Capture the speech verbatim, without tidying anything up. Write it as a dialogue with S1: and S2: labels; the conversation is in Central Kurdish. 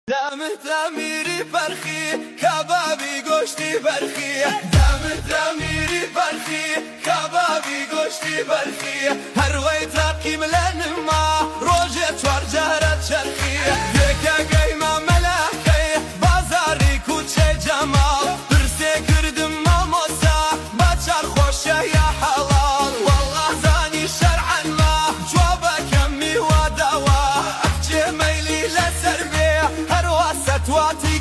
S1: دامت امیری فرخی کبابی گوشتی برخی دامت امیری فرخی کبابی گوشتی برخی هر وی تاقیم لنما روژه چوار جهرت شرخی دیکه گیما ملکی بازاری کوچه جمال درسته کردم ماموسا بچار خوشه یا حلال والله زانی شرعا ما جوابا کمی و دوا اکچه میلی لسر بی هر واسط واتی